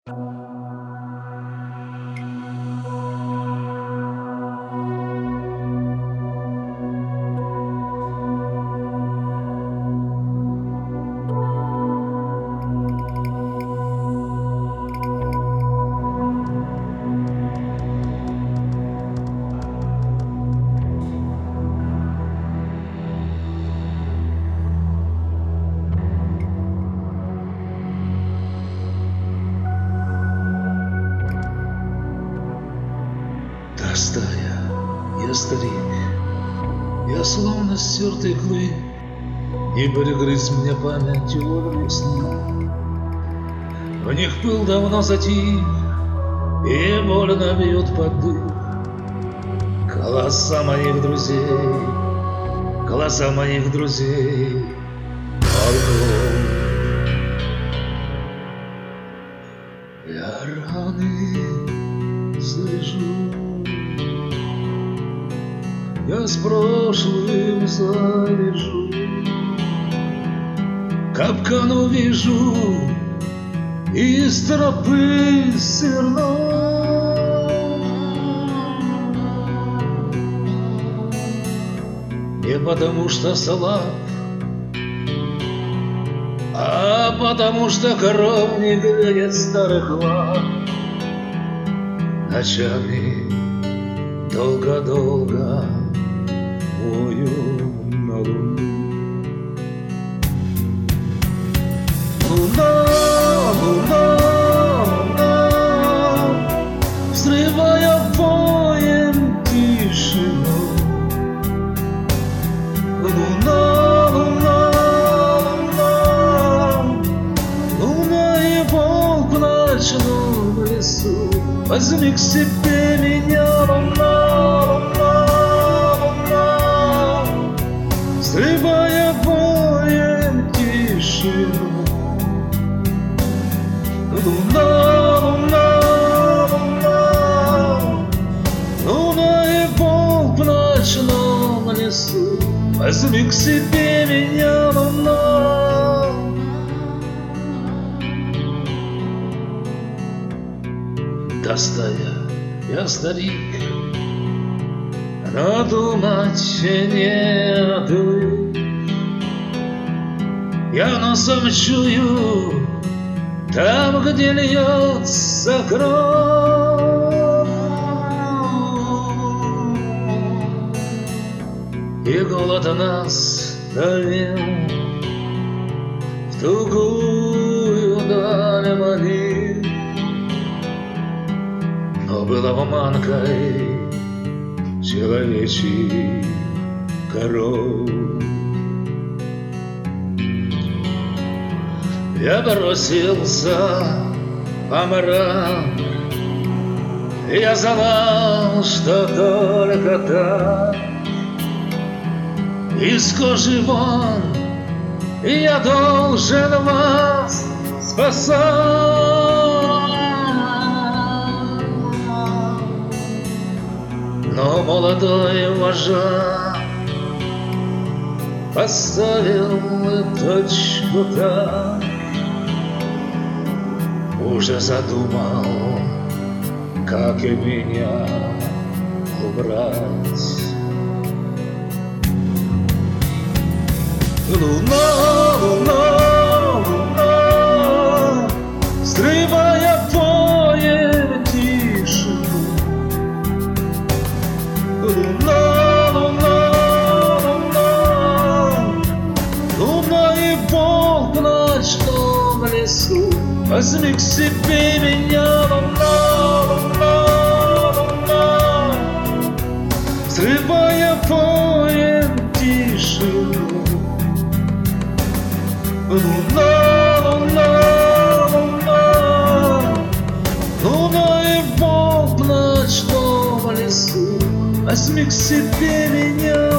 Растая, я старик, я словно стертый клык, не перегрыз мне памятью весны. В них пыл давно затих, и больно бьет под дых голоса моих друзей, голоса моих друзей. Я раны слышу, я с прошлым завяжу, капкан увижу, из тропы сверну. Не потому что слаб, а потому что коров не греет старых лап. Ночами долго-долго мою на луну. Луна, луна, луна, взрывая воем тишину. Луна, луна, луна, луна и волк в ночном лесу. Возьми к себе меня, луна, луна, взрывая воем тишину. Луна, луна, луна, луна и волк в ночном лесу. Возьми к себе меня, луна. Достая, я старик, но думать нету. Я носом чую там, где льется кровь, и голод нас давил в тугую даль манил. Но была обманкой человечий коров. Я бросился по морям, я знал, что только так из кожи вон я должен вас спасать. Но молодой вожак поставил точку так, уже задумал, как и меня убрать. Луна, луна, луна, взрывая воем тишину. Луна, луна, луна, луна и волк в ночном лесу. Возьми к себе меня, луна, луна, луна, взрывая воем тишину. Луна, луна, луна, луна и волк в ночном лесу. Возьми к себе меня.